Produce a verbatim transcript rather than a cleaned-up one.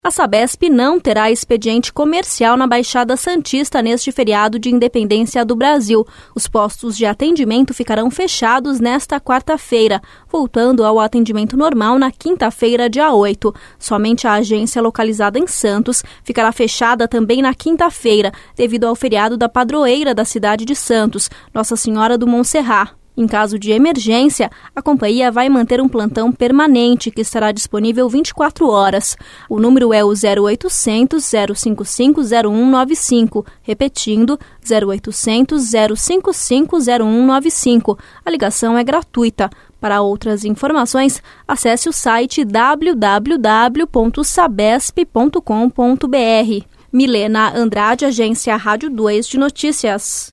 A Sabesp não terá expediente comercial na Baixada Santista neste feriado de independência do Brasil. Os postos de atendimento ficarão fechados nesta quarta-feira, voltando ao atendimento normal na quinta-feira, dia oito. Somente a agência localizada em Santos ficará fechada também na quinta-feira, devido ao feriado da padroeira da cidade de Santos, Nossa Senhora do Montserrat. Em caso de emergência, a companhia vai manter um plantão permanente que estará disponível vinte e quatro horas. O número é o zero oitocentos, zero cinco cinco, zero um nove cinco, repetindo, zero oitocentos, zero cinco cinco, zero um nove cinco. A ligação é gratuita. Para outras informações, acesse o site w w w ponto sabesp ponto com ponto b r. Milena Andrade, Agência Rádio dois de Notícias.